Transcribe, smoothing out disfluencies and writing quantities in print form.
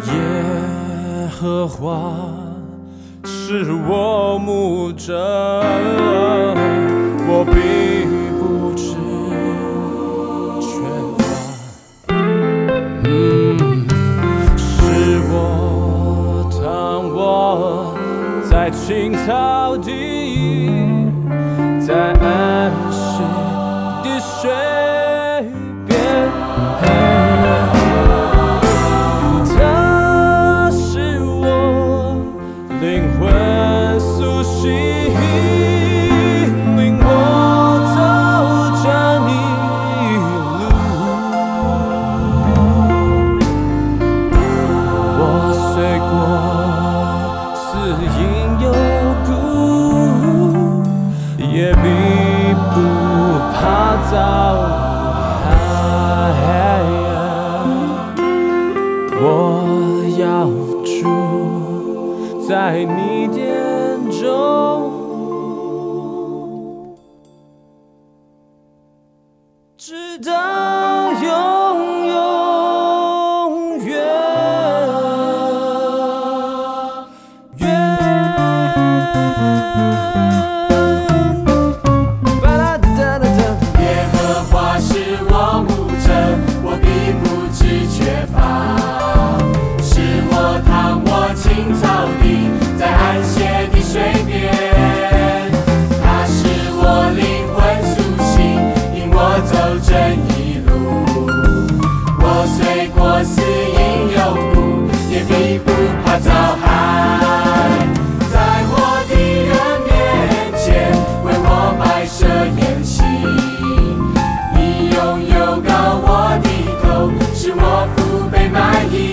耶和华是我牧者，我必不致缺乏。是我躺卧在青草地，在安息的水边。它使我灵魂苏醒，领我走这一路。我虽过死荫幽谷，也必不怕遭害。我要住在你殿中，直到永远。 耶和华是我牧者，我必不致缺乏。是我躺卧青草地，在安歇的水边。他使我灵魂苏醒，引我走正义路。我虽过死荫幽谷，也必不怕遭害。在我的人面前，为我摆设筵席。你用油膏我的头，使我腹背满溢。